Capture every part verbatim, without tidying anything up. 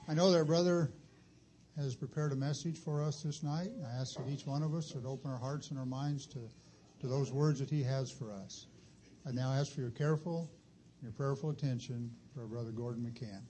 I know that our brother has prepared a message for us this night. I ask that each one of us would open our hearts and our minds to, to those words that he has for us. I now ask for your careful, your prayerful attention for our brother Gordon McCann.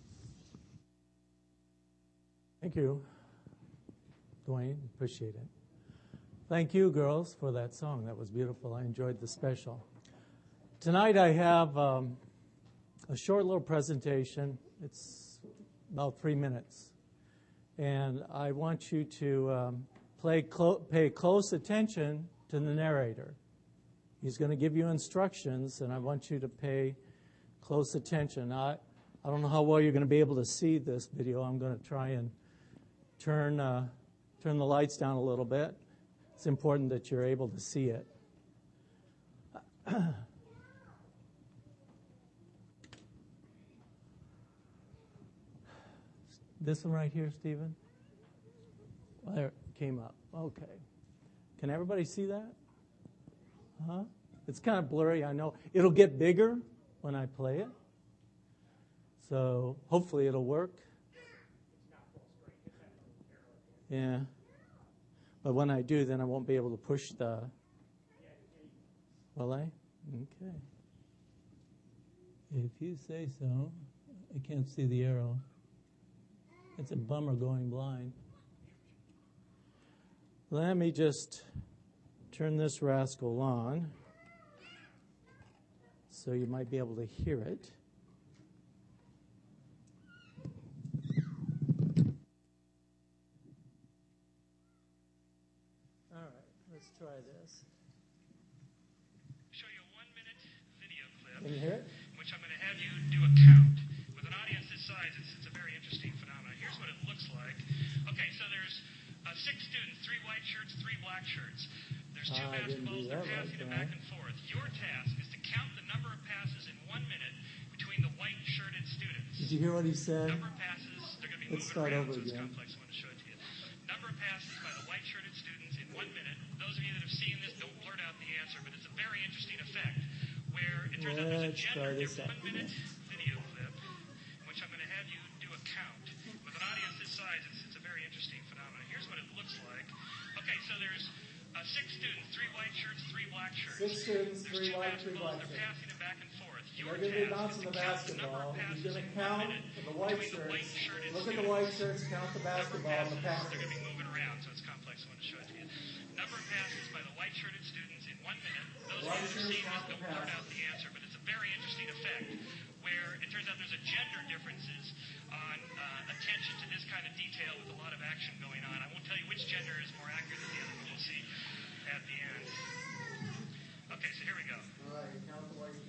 Thank you, Dwayne. Appreciate it. Thank you, girls, for that song. That was beautiful. I enjoyed the special. Tonight I have um, a short little presentation. It's about three minutes. And I want you to um, play clo- pay close attention to the narrator. He's going to give you instructions, and I want you to pay close attention. I, I don't know how well you're going to be able to see this video. I'm going to try and turn uh, turn the lights down a little bit. It's important that you're able to see it. This one right here, Stephen? Well, there it came up. Okay. Can everybody see that? Huh? It's kind of blurry, I know. It'll get bigger when I play it. So hopefully it'll work. Yeah. But when I do, then I won't be able to push the... Will I? Okay. If you say so. I can't see the arrow. It's a bummer going blind. Let me just turn this rascal on so you might be able to hear it. All right, let's try this. Show you a one-minute video clip. Can you hear it? In which I'm going to have you do a count. With an audience this size, it's, it's a very interesting phenomenon. Here's what it looks like. Okay, so there's uh, six students, three white shirts, three black shirts. There's two Uh, I didn't do basketballs, that they're passing right, it back and forth. Your task is to count the number of passes in one minute between the white-shirted students. Did you hear what he said? Number of passes, they're going to be Let's moving start around, over so it's again. complex. I want to show it to you. Number of passes by the white-shirted students in one minute. Those of you that have seen this, don't blurt out the answer, but it's a very interesting effect where it turns out there's a Let's try gender this out. one-minute video clip in which I'm going to have you do a count. With an audience this size, it's, it's a very interesting phenomenon. Here's what it looks like. Okay, so there's uh, six students, three white shirts, three black shirts. Six students, There's three two white, three basketballs, black they're shirts. passing it back and forth. Your They're going to be task bouncing is the to count the number basketball. of passes He's going in to one count minute for the white between the shirts. white-shirted Look at students. the white shirts, count the Number of basketball and the passes, passes. they're going to be moving around, so it's complex. I want to show it to you. Number of passes by the white-shirted students in one minute. Those of you that have seen this, don't blurt out the answer, but it's a very interesting effect where it turns out there's a gender differences on uh, attention to this kind of detail with a lot of action going on. I won't tell you which gender is more accurate than the other, but we'll see at the end. Okay, so here we go. All right, count the white shirts.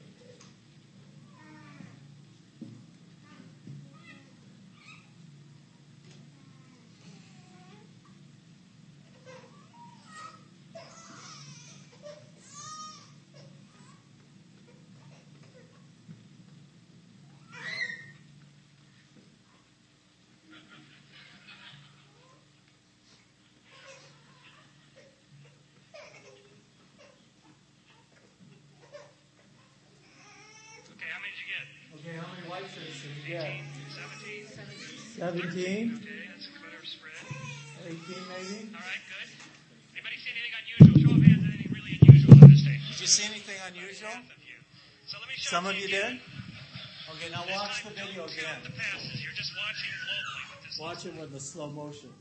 Okay, how many did you get? Okay, how many white shirts did you eighteen, get? seventeen, Seventeen? Okay, that's a better spread. Eighteen, maybe? All right, good. Anybody see anything unusual? Show of hands, anything really unusual on this day? Did you see anything unusual? Half of you. So let me show Some it of to you again. did? Okay, now This watch time, the video don't again. count the passes. You're just watching globally with this. Watch it with the slow motion.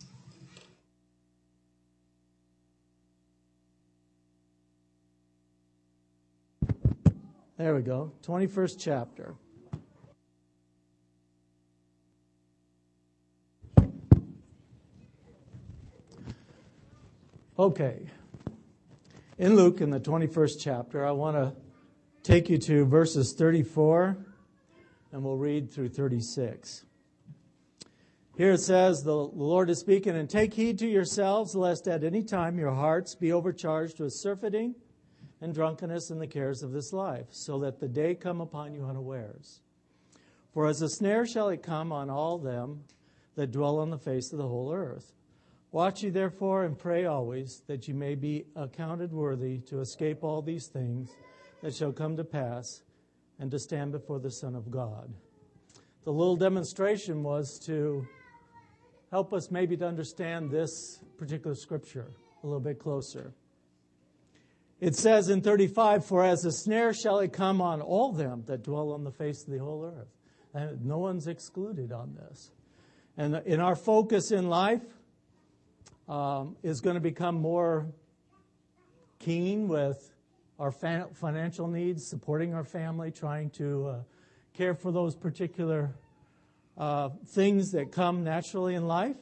There we go. twenty-first chapter. Okay. In Luke, in the twenty-first chapter, I want to take you to verses thirty-four, and we'll read through thirty-six. Here it says, the Lord is speaking, and take heed to yourselves, lest at any time your hearts be overcharged with surfeiting and drunkenness and the cares of this life, so that the day come upon you unawares. For as a snare shall it come on all them that dwell on the face of the whole earth. Watch ye therefore and pray always, that ye may be accounted worthy to escape all these things that shall come to pass, and to stand before the Son of God. the little demonstration was to help us maybe to understand this particular scripture a little bit closer. It says in thirty-five, "For as a snare shall it come on all them that dwell on the face of the whole earth." And no one's excluded on this. And in our focus in life um, is going to become more keen with our fa- financial needs, supporting our family, trying to uh, care for those particular uh, things that come naturally in life.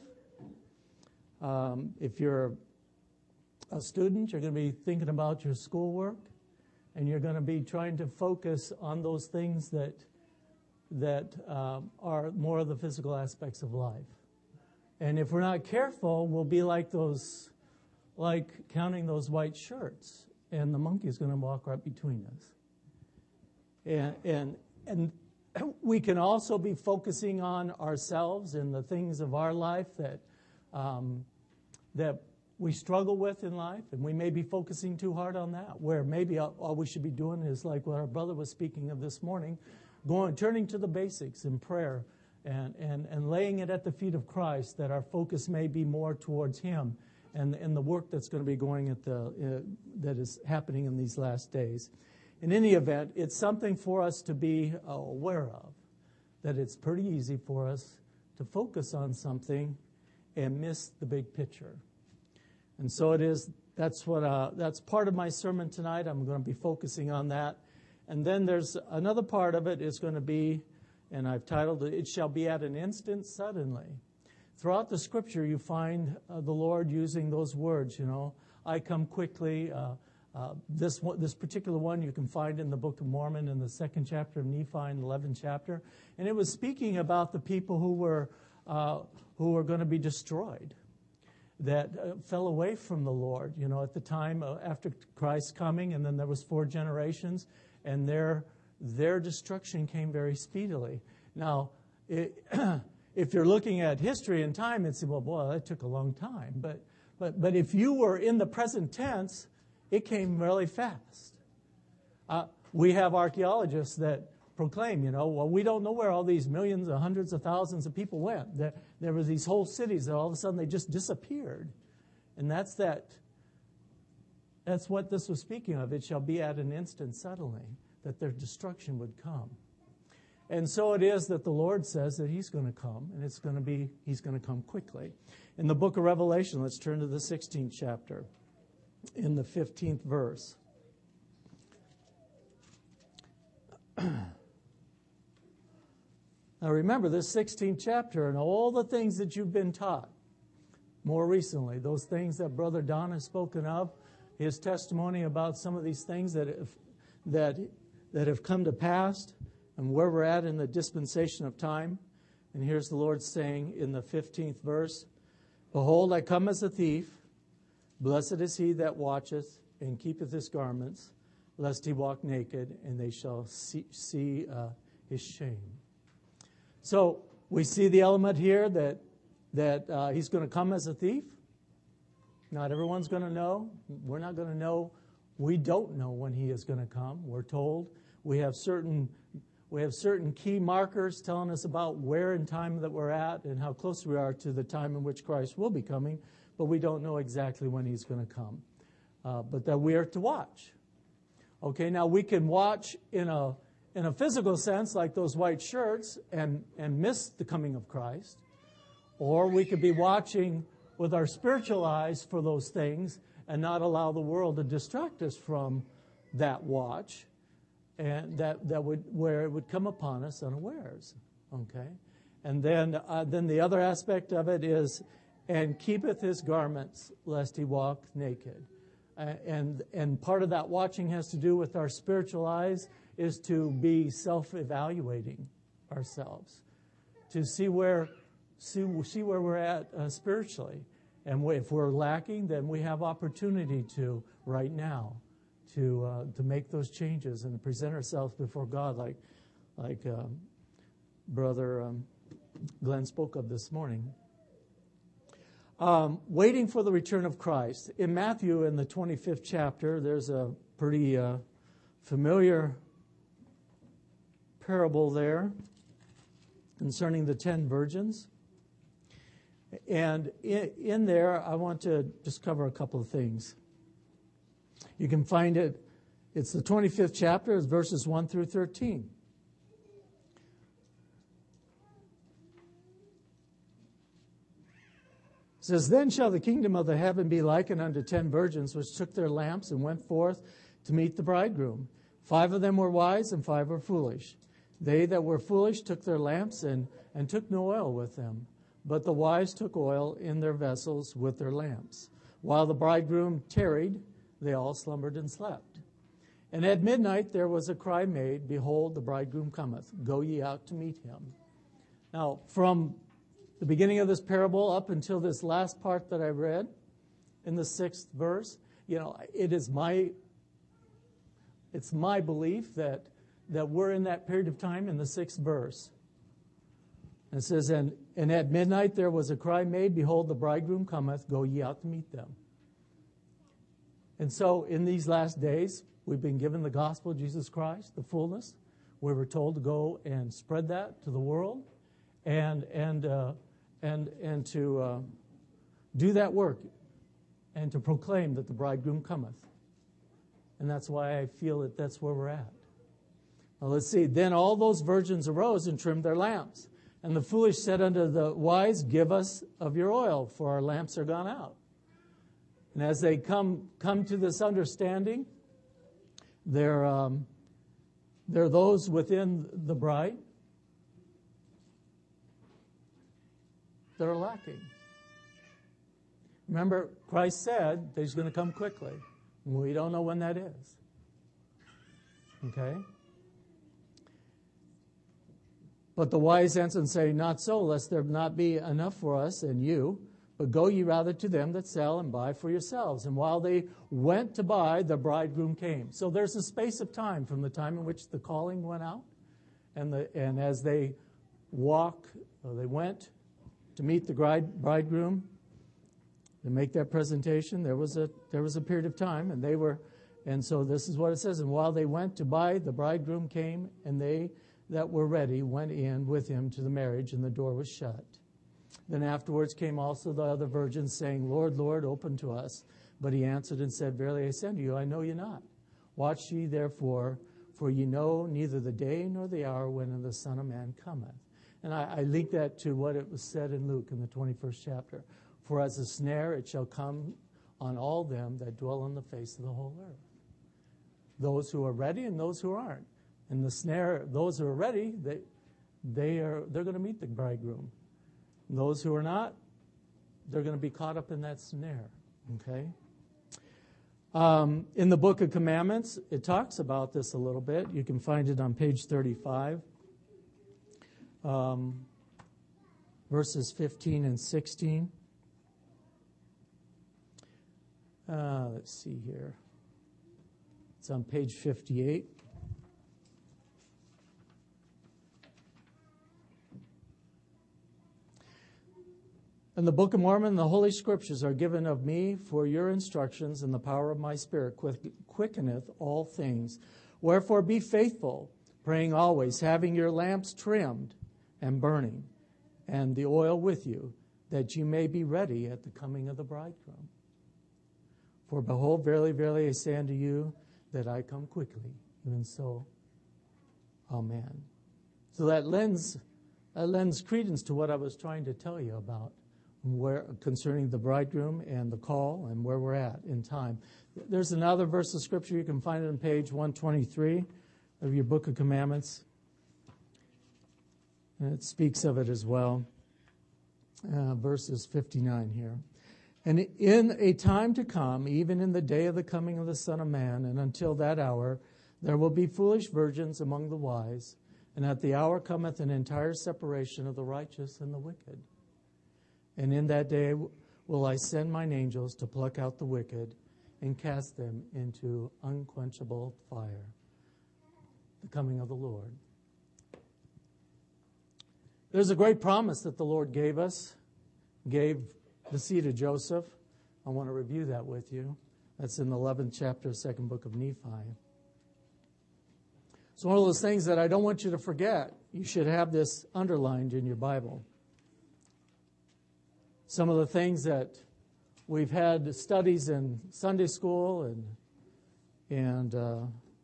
Um, if you're a student, you're going to be thinking about your schoolwork, and you're going to be trying to focus on those things that that um, are more of the physical aspects of life. And if we're not careful, we'll be like those, like counting those white shirts, and the monkey's going to walk right between us. And and and we can also be focusing on ourselves and the things of our life that um, that we struggle with in life, and we may be focusing too hard on that, where maybe all, all we should be doing is like what our brother was speaking of this morning, going, turning to the basics in prayer and, and, and laying it at the feet of Christ, that our focus may be more towards Him and, and the work that's going to be going at the, uh, that is happening in these last days. In any event, it's something for us to be uh, aware of, that it's pretty easy for us to focus on something and miss the big picture. And so it is, that's what, uh, that's part of my sermon tonight. I'm going to be focusing on that. And then there's another part of it is going to be, and I've titled it, "It shall be at an instant suddenly." Throughout the scripture, you find uh, the Lord using those words, you know, "I come quickly." Uh, uh, this one, this particular one you can find in the Book of Mormon in the second chapter of Nephi and the eleventh chapter. And it was speaking about the people who were, uh, who were going to be destroyed, that uh, fell away from the Lord, you know, at the time uh, after Christ's coming, and then there was four generations, and their their destruction came very speedily. Now, it, if you're looking at history and time, it's, well, boy, that took a long time. But but but if you were in the present tense, it came really fast. Uh, we have archaeologists that proclaim, you know, well, we don't know where all these millions or hundreds of thousands of people went. There, there were these whole cities that all of a sudden they just disappeared. And that's that. That's what this was speaking of. It shall be at an instant suddenly that their destruction would come. And so it is that the Lord says that He's going to come, and it's going to be, He's going to come quickly. In the book of Revelation, let's turn to the sixteenth chapter, in the fifteenth verse. Now remember, this sixteenth chapter and all the things that you've been taught more recently, those things that Brother Don has spoken of, his testimony about some of these things that have, that, that have come to pass and where we're at in the dispensation of time. And here's the Lord saying in the fifteenth verse, "Behold, I come as a thief. Blessed is he that watcheth and keepeth his garments, lest he walk naked, and they shall see, see uh, his shame." So we see the element here that that uh, he's going to come as a thief. Not everyone's going to know. We're not going to know. We don't know when he is going to come. We're told we have certain we have certain key markers telling us about where in time that we're at and how close we are to the time in which Christ will be coming, but we don't know exactly when he's going to come. Uh, but that we are to watch. Okay, now we can watch in a in a physical sense, like those white shirts, and, and miss the coming of Christ. Or we could be watching with our spiritual eyes for those things and not allow the world to distract us from that watch, and that, that would where it would come upon us unawares. Okay? And then uh, then the other aspect of it is, "And keepeth his garments, lest he walk naked." Uh, and and part of that watching has to do with our spiritual eyes, is to be self-evaluating ourselves, to see where see, see where we're at uh, spiritually. And if we're lacking, then we have opportunity to, right now, to uh, to make those changes and present ourselves before God, like like um, Brother um, Glenn spoke of this morning. Um, waiting for the return of Christ. In Matthew, in the twenty-fifth chapter, there's a pretty uh, familiar parable there. concerning the ten virgins. And in there, I want to just cover a couple of things. You can find it, it's the twenty-fifth chapter, it's verses one through thirteen. It says, "Then shall the kingdom of the heaven be likened unto ten virgins, which took their lamps and went forth to meet the bridegroom. Five of them were wise, and five were foolish. They that were foolish took their lamps and, and took no oil with them. But the wise took oil in their vessels with their lamps. While the bridegroom tarried, they all slumbered and slept. And at midnight there was a cry made, Behold, the bridegroom cometh. Go ye out to meet him." Now, from the beginning of this parable up until this last part that I read in the sixth verse, you know, it is my, it's my belief that, that we're in that period of time in the sixth verse. And it says, and, and at midnight there was a cry made, Behold, the bridegroom cometh, go ye out to meet them. And so in these last days, we've been given the gospel of Jesus Christ, the fullness. We were told to go and spread that to the world and and uh, and and to uh, do that work and to proclaim that the bridegroom cometh. And that's why I feel that that's where we're at. Now let's see. Then all those virgins arose and trimmed their lamps. And the foolish said unto the wise, Give us of your oil, for our lamps are gone out. And as they come come to this understanding, there, um, there are those within the bride that are lacking. Remember, Christ said that he's going to come quickly. We don't know when that is. Okay? But the wise answer and say, Not so, lest there not be enough for us and you, but go ye rather to them that sell and buy for yourselves. And while they went to buy, the bridegroom came. So there's a space of time from the time in which the calling went out, and the and as they walk, or they went to meet the bride, bridegroom, to make that presentation, there was a there was a period of time, and they were, and so this is what it says. And while they went to buy, the bridegroom came, and they that were ready went in with him to the marriage, and the door was shut. Then afterwards came also the other virgins, saying, Lord, Lord, open to us. But he answered and said, Verily I say unto you, I know you not. Watch ye therefore, for ye know neither the day nor the hour when the Son of Man cometh. And I, I link that to what it was said in Luke in the twenty-first chapter. For as a snare it shall come on all them that dwell on the face of the whole earth. Those who are ready and those who aren't. And the snare, those who are ready, they, they are, they're going to meet the bridegroom. And those who are not, they're going to be caught up in that snare. Okay? Um, in the Book of Commandments, it talks about this a little bit. You can find it on page thirty-five, um, verses fifteen and sixteen. Uh, let's see here. It's on page fifty-eight. In the Book of Mormon, the Holy Scriptures are given of me for your instructions, and the power of my Spirit quickeneth all things. Wherefore be faithful, praying always, having your lamps trimmed and burning, and the oil with you, that you may be ready at the coming of the bridegroom. For behold, verily, verily, I say unto you, that I come quickly. Even so, amen. So that lends, that lends credence to what I was trying to tell you about. Where, concerning the bridegroom and the call and where we're at in time. There's another verse of Scripture. You can find it on page one twenty-three of your Book of Commandments. And it speaks of it as well. Uh, verses fifty-nine here. And in a time to come, even in the day of the coming of the Son of Man, and until that hour, there will be foolish virgins among the wise, and at the hour cometh an entire separation of the righteous and the wicked. And in that day will I send mine angels to pluck out the wicked and cast them into unquenchable fire. The coming of the Lord. There's a great promise that the Lord gave us, gave the seed of Joseph. I want to review that with you. That's in the eleventh chapter, second book of Nephi. It's one of those things that I don't want you to forget you should have this underlined in your Bible. Some of the things that we've had studies in Sunday school and and uh,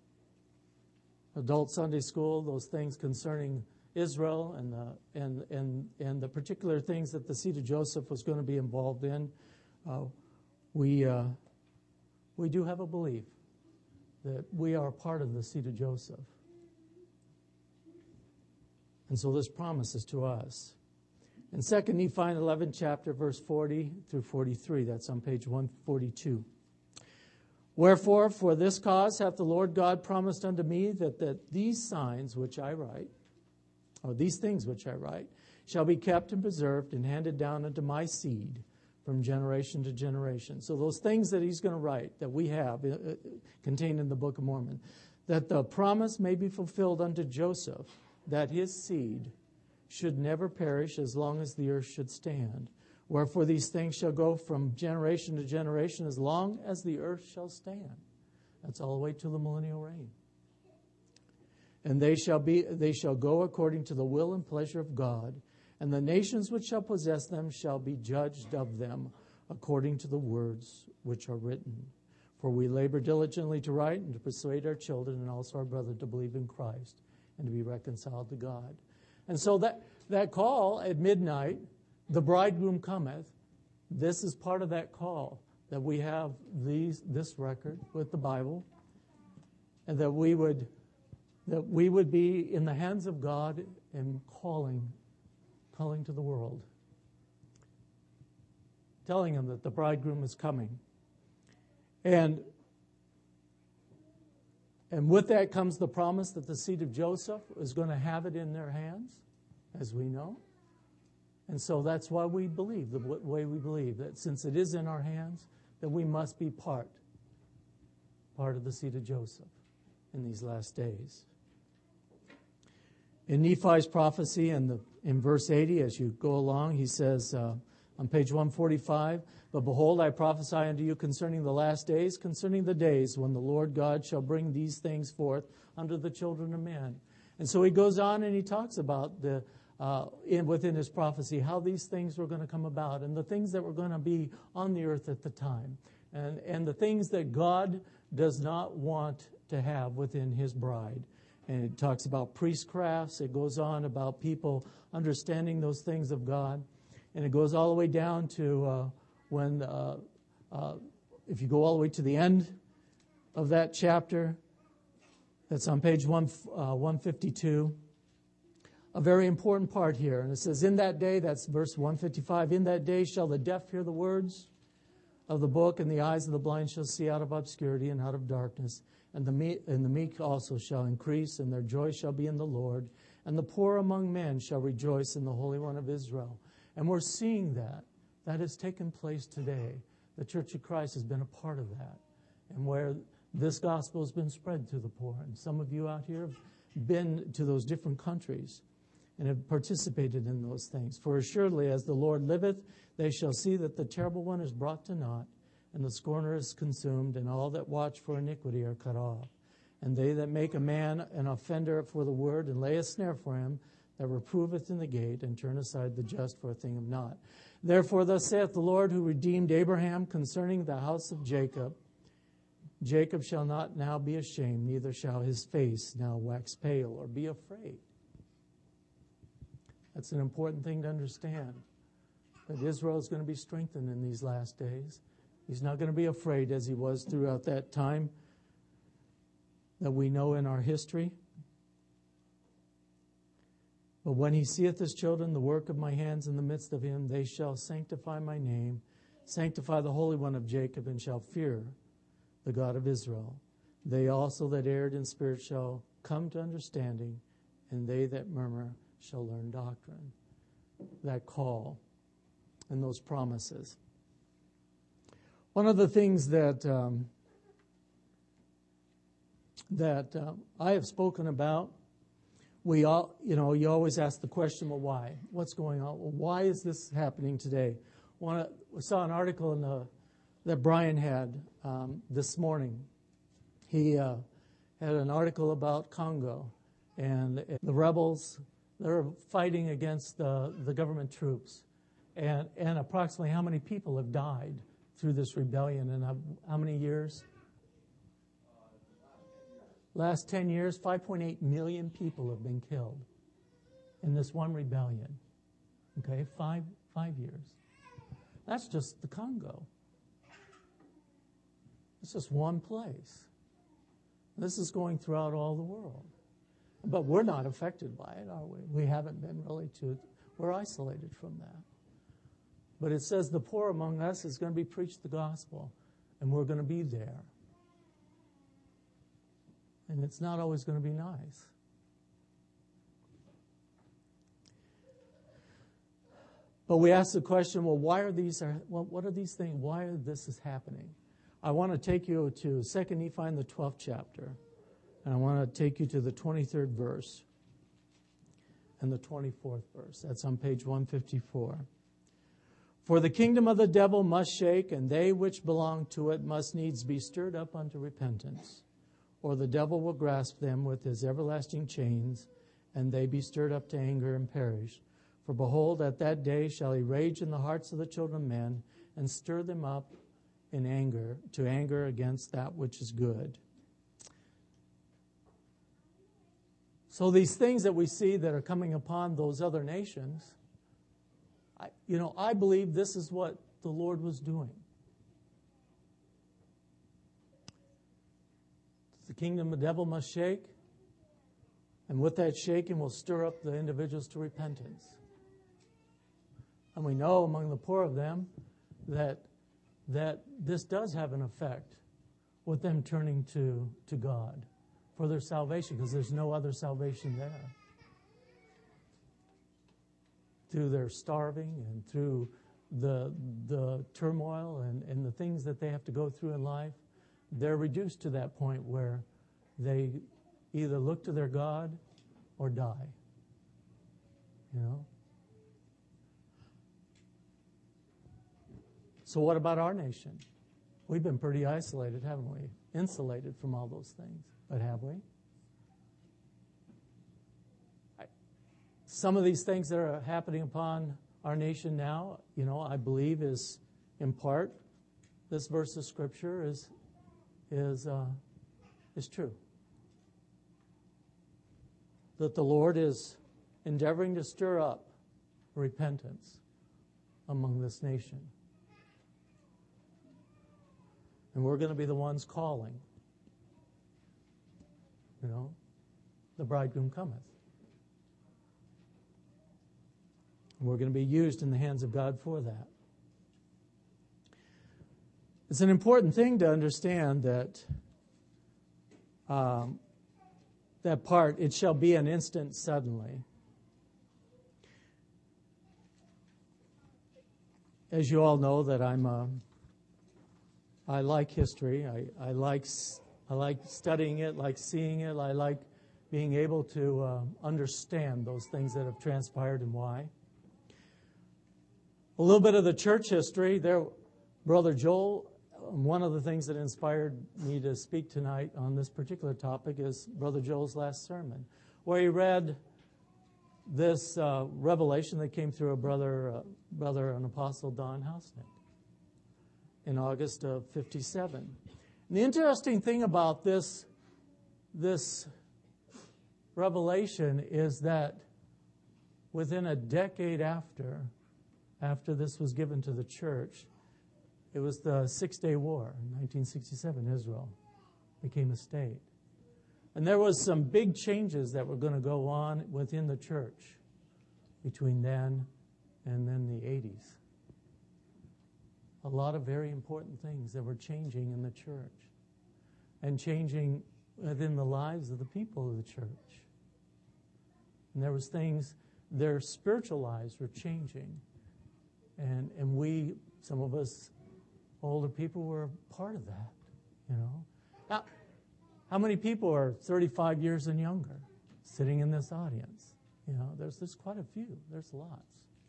adult Sunday school, those things concerning Israel and the, and and and the particular things that the seed of Joseph was going to be involved in. Uh, we uh, we do have a belief that we are part of the seed of Joseph, and so this promise is to us. In Second Nephi eleventh chapter, verse forty through forty-three, that's on page one forty-two. Wherefore, for this cause hath the Lord God promised unto me that, that these signs which I write, or these things which I write, shall be kept and preserved and handed down unto my seed from generation to generation. So those things that he's going to write, that we have uh, contained in the Book of Mormon, that the promise may be fulfilled unto Joseph, that his seed should never perish as long as the earth should stand. Wherefore these things shall go from generation to generation as long as the earth shall stand. That's all the way to the millennial reign. And they shall be they shall go according to the will and pleasure of God, and the nations which shall possess them shall be judged of them according to the words which are written. For we labor diligently to write and to persuade our children and also our brother to believe in Christ and to be reconciled to God. And so that, that call at midnight, the bridegroom cometh, this is part of that call, that we have these this record with the Bible, and that we would that we would be in the hands of God and calling, calling to the world, telling them that the bridegroom is coming. And And with that comes the promise that the seed of Joseph is going to have it in their hands, as we know. And so that's why we believe, the way we believe, that since it is in our hands, that we must be part, part of the seed of Joseph in these last days. In Nephi's prophecy, in, the, in verse eighty, as you go along, he says uh, on page one forty-five, But behold, I prophesy unto you concerning the last days, concerning the days when the Lord God shall bring these things forth unto the children of men. And so he goes on and he talks about the uh, in, within his prophecy how these things were going to come about and the things that were going to be on the earth at the time, and, and the things that God does not want to have within his bride. And it talks about priestcrafts. It goes on about people understanding those things of God. And it goes all the way down to uh, when, uh, uh, if you go all the way to the end of that chapter, that's on page one, uh, one fifty-two, a very important part here. And it says, in that day, that's verse one fifty-five, in that day shall the deaf hear the words of the book, and the eyes of the blind shall see out of obscurity and out of darkness. And the meek, and the meek also shall increase, and their joy shall be in the Lord. And the poor among men shall rejoice in the Holy One of Israel. And we're seeing that. That has taken place today. The Church of Christ has been a part of that. And where this gospel has been spread to the poor. And some of you out here have been to those different countries and have participated in those things. For assuredly, as the Lord liveth, they shall see that the terrible one is brought to naught, and the scorner is consumed, and all that watch for iniquity are cut off. And they that make a man an offender for the word, and lay a snare for him, that reproveth in the gate, and turn aside the just for a thing of naught. Therefore thus saith the Lord, who redeemed Abraham concerning the house of Jacob, Jacob shall not now be ashamed, neither shall his face now wax pale, or be afraid. That's an important thing to understand, that Israel is going to be strengthened in these last days. He's not going to be afraid as he was throughout that time that we know in our history. But when he seeth his children, the work of my hands in the midst of him, they shall sanctify my name, sanctify the Holy One of Jacob, and shall fear the God of Israel. They also that erred in spirit shall come to understanding, and they that murmur shall learn doctrine. That call and those promises. One of the things that um, that uh, I have spoken about, we all, you know, you always ask the question, well, why? What's going on? Well, why is this happening today? One, I saw an article in the, that Brian had um, this morning. He uh, had an article about Congo and the rebels They're fighting against the, the government troops. And, and approximately how many people have died through this rebellion in how, how many years? Last ten years, five point eight million people have been killed in this one rebellion. Okay, five, five years. That's just the Congo. It's just one place. This is going throughout all the world. But we're not affected by it, are we? We haven't been really too, we're isolated from that. But it says the poor among us is going to be preached the gospel, and we're going to be there. And it's not always going to be nice. But we ask the question, well, why are these, well, what are these things, why are this is happening? I want to take you to Second Nephi in the twelfth chapter, and I want to take you to the twenty-third verse and the twenty-fourth verse. That's on page one fifty-four. For the kingdom of the devil must shake, and they which belong to it must needs be stirred up unto repentance, or the devil will grasp them with his everlasting chains, and they be stirred up to anger and perish. For behold, at that day shall he rage in the hearts of the children of men, and stir them up in anger, to anger against that which is good. So these things that we see that are coming upon those other nations, I, you know, I believe this is what the Lord was doing. The kingdom of the devil must shake, and with that shaking will stir up the individuals to repentance. And we know among the poor of them that that this does have an effect with them turning to, to God for their salvation, because there's no other salvation there. Through their starving and through the the turmoil and, and the things that they have to go through in life, they're reduced to that point where they either look to their God or die. You know? So what about our nation? We've been pretty isolated, haven't we? Insulated from all those things. But have we? I, some of these things that are happening upon our nation now, you know, I believe is, in part, this verse of Scripture is is uh, is true. That the Lord is endeavoring to stir up repentance among this nation. And we're going to be the ones calling. You know, the bridegroom cometh. And we're going to be used in the hands of God for that. It's an important thing to understand that um, that part, it shall be an instant suddenly. As you all know, that I'm a I like history. I, I like I like studying it, like seeing it. I like being able to uh, understand those things that have transpired and why. A little bit of the church history. There, Brother Joel, one of the things that inspired me to speak tonight on this particular topic is Brother Joel's last sermon, where he read this uh, revelation that came through a brother, uh, brother and apostle, Don Hausnick, in August of fifty-seven. And the interesting thing about this, this revelation is that within a decade after, after this was given to the church, it was the Six-Day War in nineteen sixty-seven. Israel became a state. And there was some big changes that were going to go on within the church between then and then the eighties. A lot of very important things that were changing in the church and changing within the lives of the people of the church. And there was things, their spiritual lives were changing. And and we, some of us older people, were part of that, you know. Now, how many people are thirty-five years and younger sitting in this audience? You know, there's, there's quite a few. There's lots.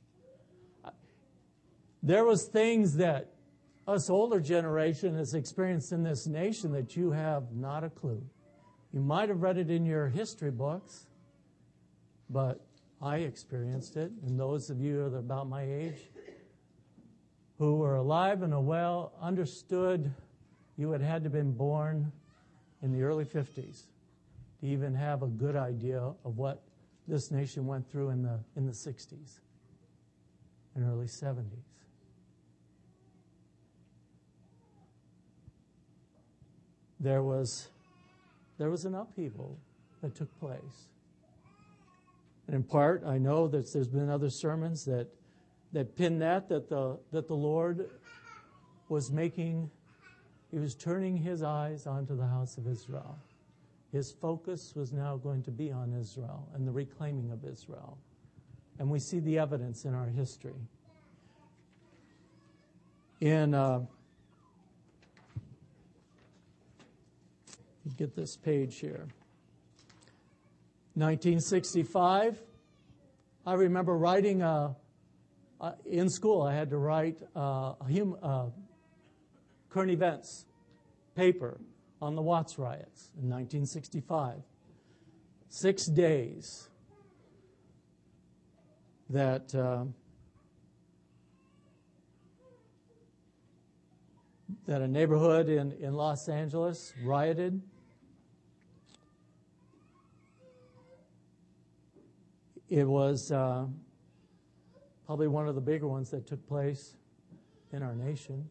There was things that us older generation has experienced in this nation that you have not a clue. You might have read it in your history books, but I experienced it, and those of you that are about my age who were alive and well understood you had had to have been born in the early fifties to even have a good idea of what this nation went through in the in the sixties and early seventies. There was there was an upheaval that took place. And in part, I know that there's been other sermons that that pin that that the that the Lord was making, he was turning his eyes onto the house of Israel. His focus was now going to be on Israel and the reclaiming of Israel. And we see the evidence in our history. In uh, get this page here. nineteen sixty-five, I remember writing a, uh, in school, I had to write uh, a hum, uh, current events paper on the Watts riots in nineteen sixty-five. Six days that uh, that a neighborhood in, in Los Angeles rioted. It was uh, probably one of the bigger ones that took place in our nation.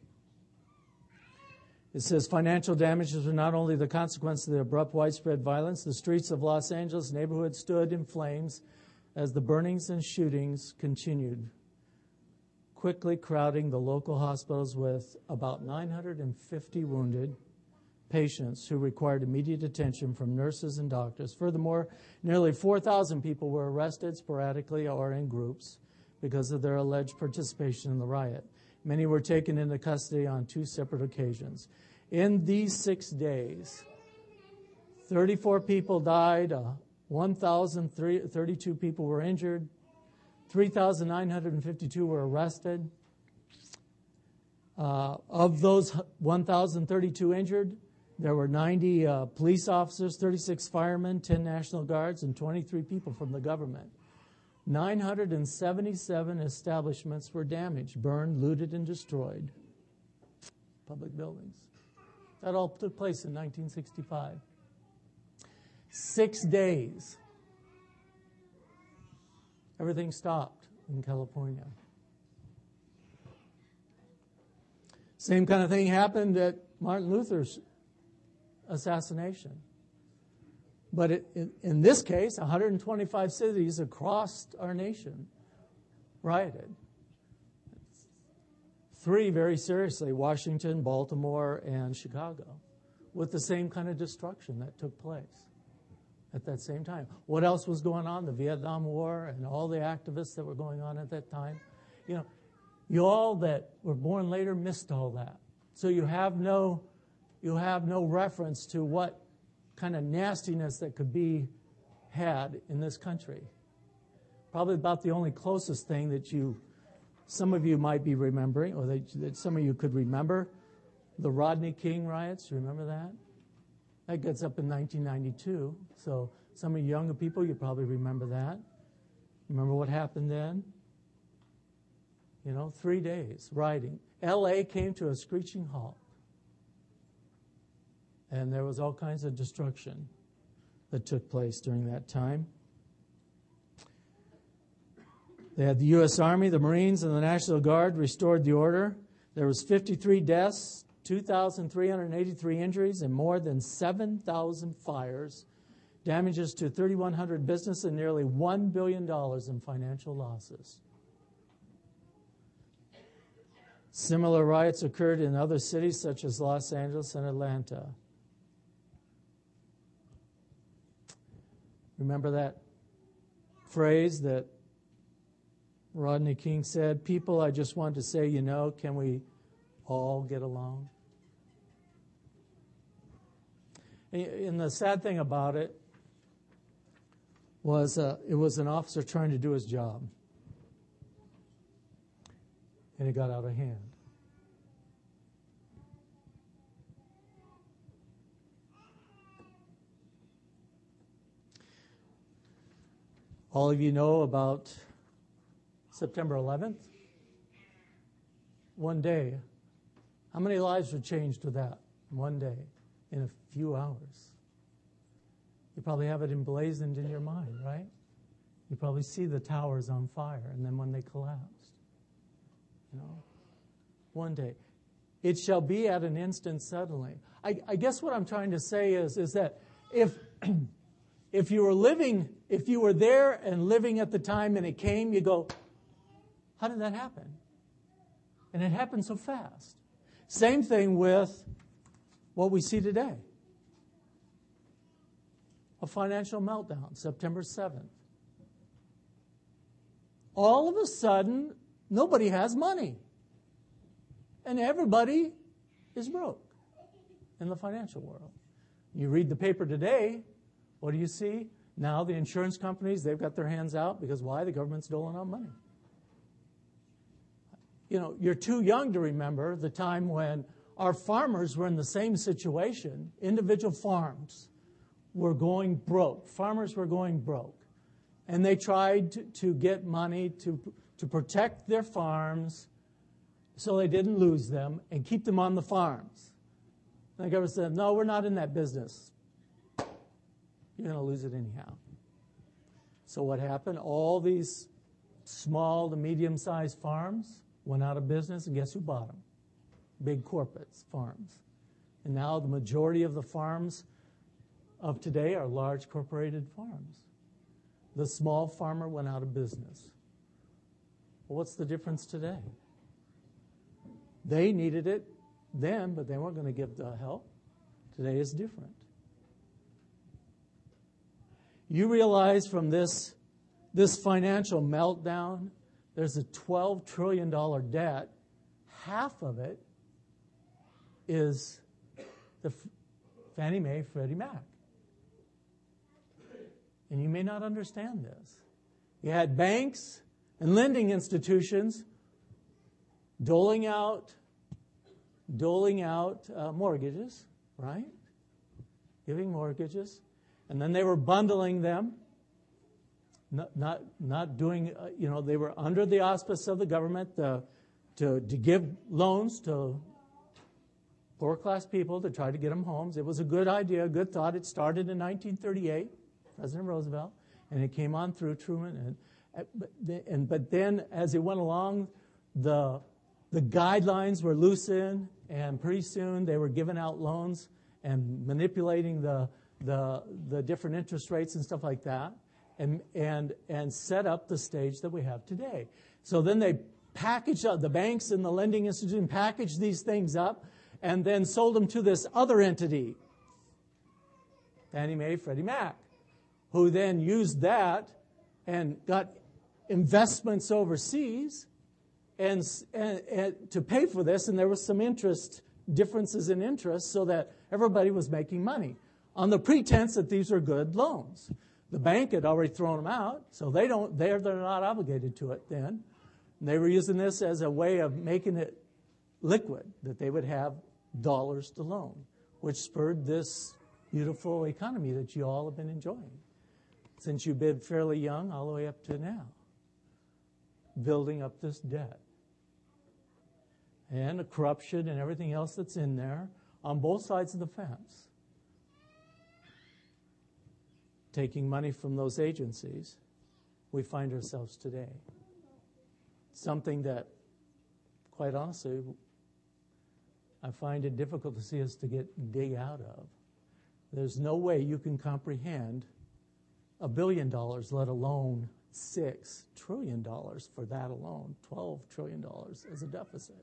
It says financial damages were not only the consequence of the abrupt widespread violence. The streets of Los Angeles neighborhood stood in flames as the burnings and shootings continued, quickly crowding the local hospitals with about nine hundred fifty wounded patients who required immediate attention from nurses and doctors. Furthermore, nearly four thousand people were arrested sporadically or in groups because of their alleged participation in the riot. Many were taken into custody on two separate occasions. In these six days, thirty-four people died, uh, one thousand thirty-two people were injured, three thousand nine hundred fifty-two were arrested. Uh, of those one thousand thirty-two injured, there were ninety uh, police officers, thirty-six firemen, ten National Guards, and twenty-three people from the government. nine hundred seventy-seven establishments were damaged, burned, looted, and destroyed. Public buildings. That all took place in nineteen sixty-five. Six days. Everything stopped in California. Same kind of thing happened at Martin Luther's assassination. But it, in, in this case, one hundred twenty-five cities across our nation rioted. Three very seriously, Washington, Baltimore, and Chicago, with the same kind of destruction that took place at that same time. What else was going on? The Vietnam War and all the activists that were going on at that time. You know, you all that were born later missed all that. So you have no, you have no reference to what kind of nastiness that could be had in this country. Probably about the only closest thing that you, some of you might be remembering, or that, that some of you could remember, the Rodney King riots. You remember that? That gets up in nineteen ninety-two. So some of you younger people, you probably remember that. Remember what happened then? You know, three days rioting. L A came to a screeching halt. And there was all kinds of destruction that took place during that time. They had the U S Army, the Marines, and the National Guard restored the order. There was fifty-three deaths, two thousand three hundred eighty-three injuries, and more than seven thousand fires, damages to thirty-one hundred businesses, and nearly one billion dollars in financial losses. Similar riots occurred in other cities such as Los Angeles and Atlanta. Remember that phrase that Rodney King said, "People, I just want to say, you know, can we all get along?" And the sad thing about it was uh, it was an officer trying to do his job. And it got out of hand. All of you know about September eleventh? One day. How many lives were changed with that? One day, in a few hours. You probably have it emblazoned in your mind, right? You probably see the towers on fire, and then when they collapsed. You know, one day. It shall be at an instant suddenly. I, I guess what I'm trying to say is, is that if if you were living, if you were there and living at the time and it came, you go, how did that happen? And it happened so fast. Same thing with what we see today. A financial meltdown, September seventh. All of a sudden, nobody has money. And everybody is broke in the financial world. You read the paper today, what do you see? Now the insurance companies, they've got their hands out because why? The government's doling out money. You know, you're too young to remember the time when our farmers were in the same situation. Individual farms were going broke. Farmers were going broke. And they tried to, to get money to, to protect their farms so they didn't lose them and keep them on the farms. And the government said, no, we're not in that business. You're going to lose it anyhow. So what happened? All these small to medium-sized farms went out of business, and guess who bought them? Big corporates, farms. And now the majority of the farms of today are large corporated farms. The small farmer went out of business. Well, what's the difference today? They needed it then, but they weren't going to give the help. Today is different. You realize from this, this financial meltdown, there's a twelve trillion dollars debt. Half of it is the Fannie Mae, Freddie Mac. And you may not understand this. You had banks and lending institutions doling out, doling out uh, mortgages, right? Giving mortgages. And then they were bundling them, not not, not doing, uh, you know, they were under the auspice of the government uh, to, to give loans to poor class people to try to get them homes. It was a good idea, a good thought. It started in nineteen thirty-eight, President Roosevelt, and it came on through Truman. And, and, and but then as it went along, the the guidelines were loosened, and pretty soon they were giving out loans and manipulating the the the different interest rates and stuff like that, and and and set up the stage that we have today. So then they packaged up, the banks and the lending institution packaged these things up and then sold them to this other entity, Fannie Mae, Freddie Mac, who then used that and got investments overseas and, and, and to pay for this, and there was some interest differences in interest so that everybody was making money on the pretense that these are good loans. The bank had already thrown them out, so they don't, they're, they're not obligated to it then. They were using this as a way of making it liquid, that they would have dollars to loan, which spurred this beautiful economy that you all have been enjoying since you've been fairly young all the way up to now, building up this debt. And the corruption and everything else that's in there on both sides of the fence. Taking money from those agencies, we find ourselves today. Something that, quite honestly, I find it difficult to see us to get dig out of. There's no way you can comprehend a billion dollars, let alone six trillion dollars for that alone, twelve trillion dollars as a deficit.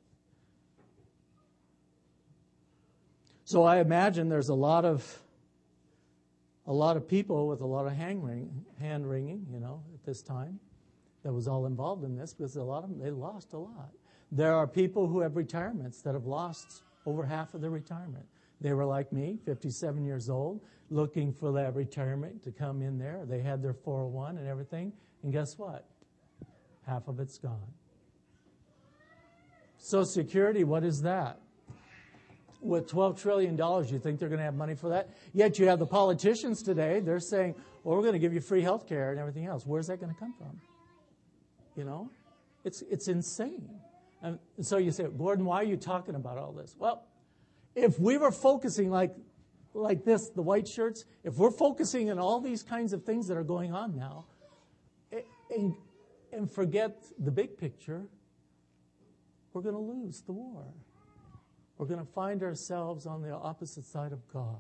So I imagine there's a lot of a lot of people with a lot of hand wring, hand wringing, you know, at this time that was all involved in this, because a lot of them, they lost a lot. There are people who have retirements that have lost over half of their retirement. They were like me, fifty-seven years old, looking for that retirement to come in there. They had their four oh one and everything, and guess what? Half of it's gone. Social Security, what is that? with twelve trillion dollars, you think they're going to have money for that? Yet you have the politicians today, they're saying, well, we're going to give you free health care and everything else. Where's that going to come from? You know? It's it's insane. And so you say, Gordon, why are you talking about all this? Well, if we were focusing like like this, the white shirts, if we're focusing on all these kinds of things that are going on now, and, and forget the big picture, we're going to lose the war. We're going to find ourselves on the opposite side of God.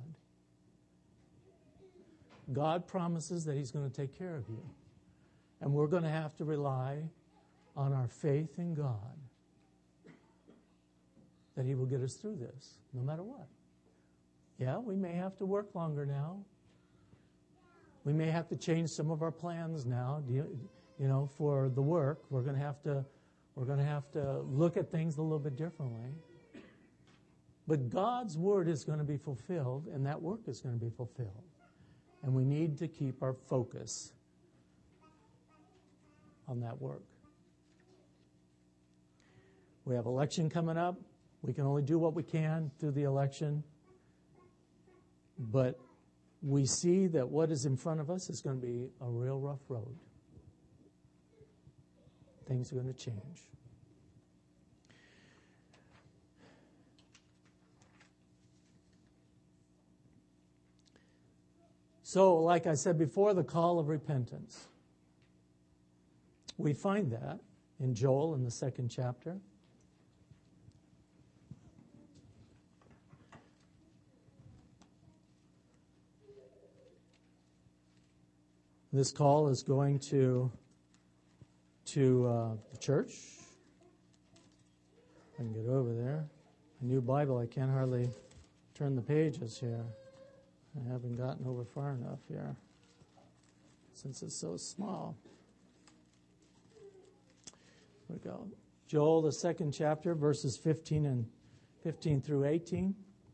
God promises that He's going to take care of you. And we're going to have to rely on our faith in God that He will get us through this, no matter what. Yeah, we may have to work longer now. We may have to change some of our plans now. You, you know, for the work, we're going to have to we're going to have to look at things a little bit differently. But God's word is going to be fulfilled, and that work is going to be fulfilled. And we need to keep our focus on that work. We have election coming up. We can only do what we can through the election. But we see that what is in front of us is going to be a real rough road. Things are going to change. So, like I said before, the call of repentance. We find that in Joel in the second chapter. This call is going to, to uh, the church. I can get over there. A new Bible, I can't hardly turn the pages here. I haven't gotten over far enough here since it's so small. Here we go. Joel, the second chapter, verses fifteen and fifteen through eighteen.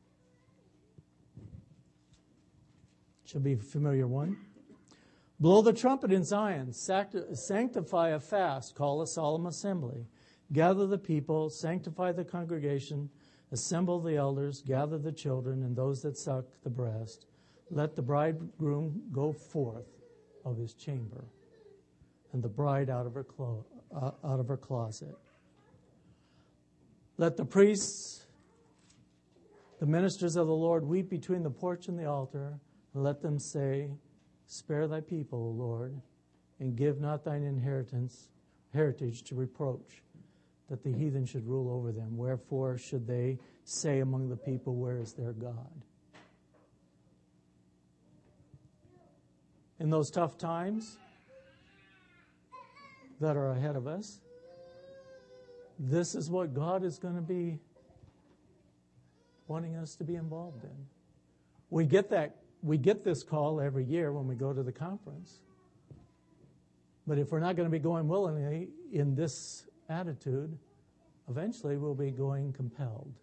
Should be a familiar one. Blow the trumpet in Zion, sanctify a fast, call a solemn assembly. Gather the people, sanctify the congregation, assemble the elders, gather the children and those that suck the breast. Let the bridegroom go forth of his chamber, and the bride out of her clo- uh, out of her closet. Let the priests, the ministers of the Lord, weep between the porch and the altar, and let them say, spare thy people, O Lord, and give not thine inheritance, heritage to reproach, that the heathen should rule over them. Wherefore should they say among the people, where is their God? In those tough times that are ahead of us, this is what God is going to be wanting us to be involved in. We get that We get this call every year when we go to the conference. But if we're not going to be going willingly in this attitude, eventually we'll be going compelled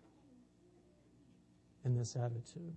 in this attitude.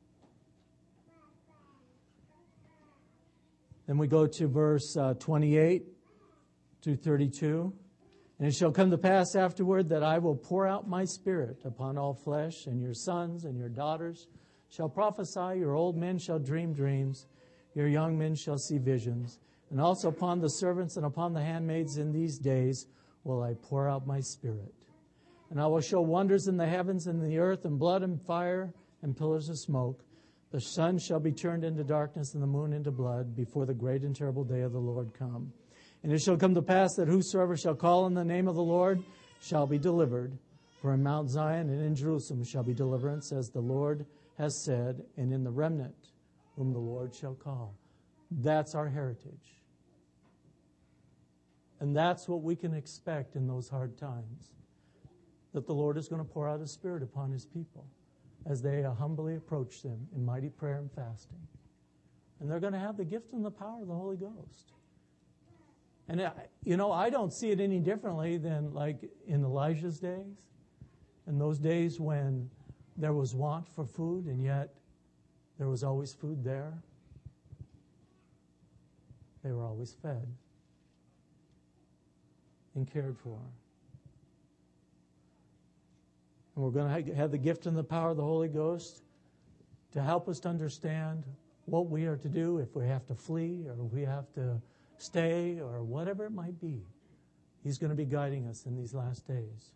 Then we go to verse uh, twenty-eight to thirty-two. And it shall come to pass afterward that I will pour out my spirit upon all flesh, and your sons and your daughters shall prophesy, your old men shall dream dreams, your young men shall see visions. And also upon the servants and upon the handmaids in these days will I pour out my spirit. And I will show wonders in the heavens and in the earth, and blood and fire and pillars of smoke. The sun shall be turned into darkness and the moon into blood before the great and terrible day of the Lord come. And it shall come to pass that whosoever shall call on the name of the Lord shall be delivered. For in Mount Zion and in Jerusalem shall be deliverance, as the Lord has said, and in the remnant whom the Lord shall call. That's our heritage. And that's what we can expect in those hard times. That the Lord is going to pour out His Spirit upon His people as they humbly approach them in mighty prayer and fasting. And they're going to have the gift and the power of the Holy Ghost. And, you know, I don't see it any differently than like in Elijah's days. In those days when there was want for food, and yet there was always food there. They were always fed and cared for. And And we're going to have the gift and the power of the Holy Ghost to help us to understand what we are to do, if we have to flee or we have to stay or whatever it might be. He's going to be guiding us in these last days.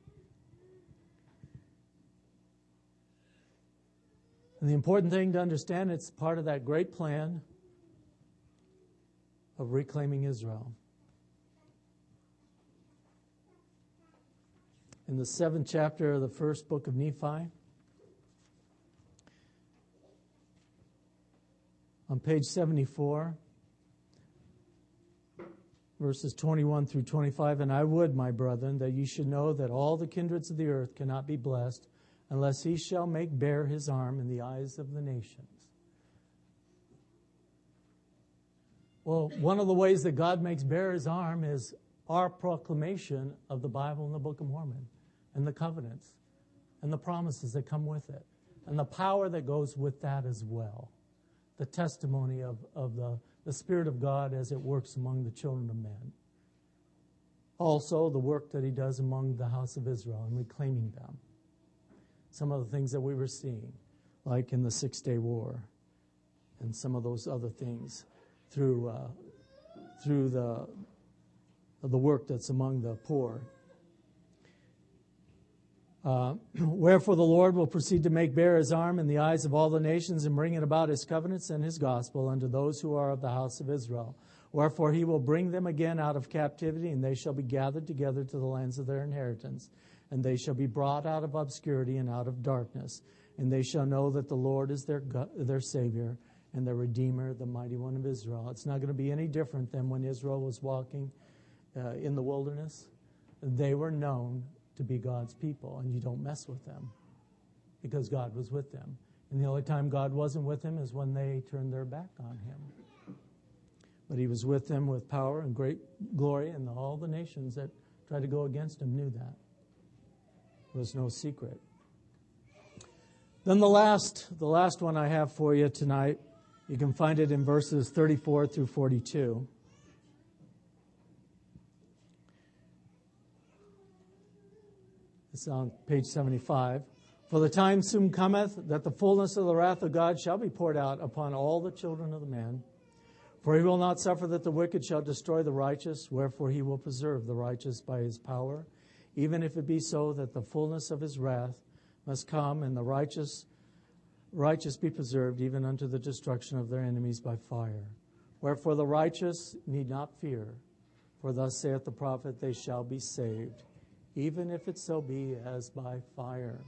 And the important thing to understand, it's part of that great plan of reclaiming Israel. In the seventh chapter of the first book of Nephi, on page seventy-four, verses twenty-one through twenty-five, and I would, my brethren, that you should know that all the kindreds of the earth cannot be blessed unless he shall make bare his arm in the eyes of the nations. Well, one of the ways that God makes bare his arm is our proclamation of the Bible and the Book of Mormon and the covenants and the promises that come with it and the power that goes with that as well. The testimony of, of the, the Spirit of God as it works among the children of men. Also, the work that he does among the house of Israel and reclaiming them. Some of the things that we were seeing, like in the Six-Day War and some of those other things through uh, through the, the work that's among the poor. Uh, Wherefore the Lord will proceed to make bare his arm in the eyes of all the nations and bring it about his covenants and his gospel unto those who are of the house of Israel. Wherefore he will bring them again out of captivity, and they shall be gathered together to the lands of their inheritance. And they shall be brought out of obscurity and out of darkness. And they shall know that the Lord is their God, their Savior and their Redeemer, the Mighty One of Israel. It's not going to be any different than when Israel was walking uh, in the wilderness. They were known to be God's people, and you don't mess with them because God was with them. And the only time God wasn't with them is when they turned their back on him. But he was with them with power and great glory, and all the nations that tried to go against him knew that. It was no secret. Then the last, the last one I have for you tonight, you can find it in verses thirty-four through forty-two. It's on page seventy-five. For the time soon cometh that the fullness of the wrath of God shall be poured out upon all the children of the man. For he will not suffer that the wicked shall destroy the righteous, wherefore he will preserve the righteous by his power, even if it be so that the fullness of his wrath must come, and the righteous righteous be preserved even unto the destruction of their enemies by fire. Wherefore the righteous need not fear, for thus saith the prophet, they shall be saved, even if it so be as by fire.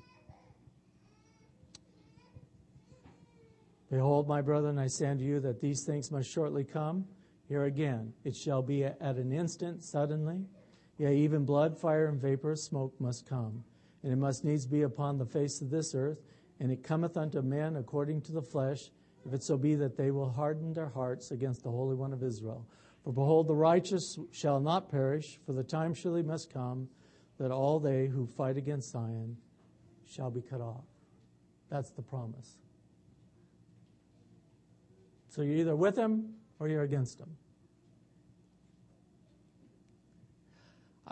Behold, my brethren, I say unto you that these things must shortly come. Here again, it shall be at an instant, suddenly. Yea, even blood, fire, and vapor of smoke must come. And it must needs be upon the face of this earth. And it cometh unto men according to the flesh, if it so be that they will harden their hearts against the Holy One of Israel. For behold, the righteous shall not perish, for the time surely must come that all they who fight against Zion shall be cut off. That's the promise. So you're either with him or you're against him. I,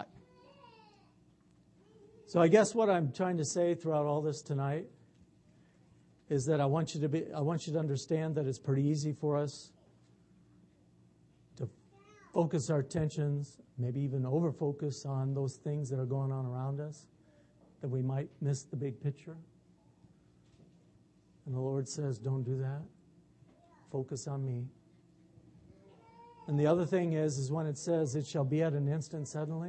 so I guess what I'm trying to say throughout all this tonight is that I want you to be I want you to understand that it's pretty easy for us to focus our attentions, maybe even over-focus on those things that are going on around us, that we might miss the big picture. And the Lord says, don't do that. Focus on me. And the other thing is, is when it says, it shall be at an instant suddenly,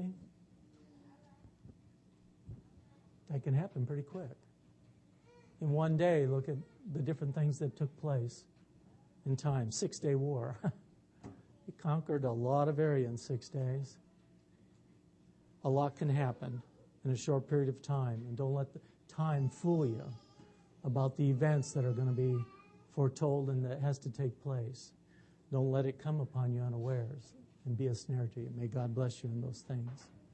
that can happen pretty quick. In one day, look at the different things that took place in time. Six-day war. It conquered a lot of area in six days. A lot can happen in a short period of time. And don't let the time fool you about the events that are going to be foretold and that has to take place. Don't let it come upon you unawares and be a snare to you. May God bless you in those things.